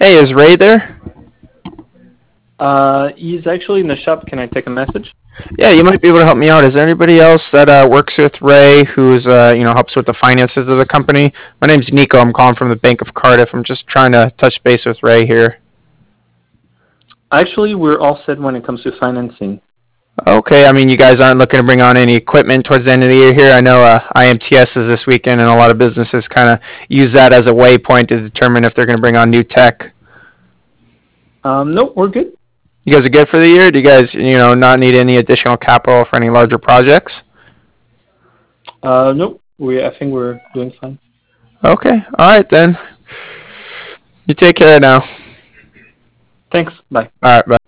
Hey, is Ray there? He's actually in the shop. Can I take a message? Yeah, you might be able to help me out. Is there anybody else that works with Ray who's helps with the finances of the company? My name's Nico. I'm calling from the Bank of Cardiff. I'm just trying to touch base with Ray here. Actually, we're all set when it comes to financing. Okay, I mean you guys aren't looking to bring on any equipment towards the end of the year here. I know IMTS is this weekend, and a lot of businesses kind of use that as a waypoint to determine if they're going to bring on new tech. Nope, we're good. You guys are good for the year. Do you guys not need any additional capital for any larger projects? Nope. I think we're doing fine. Okay, all right then. You take care now. Thanks. Bye. All right, bye.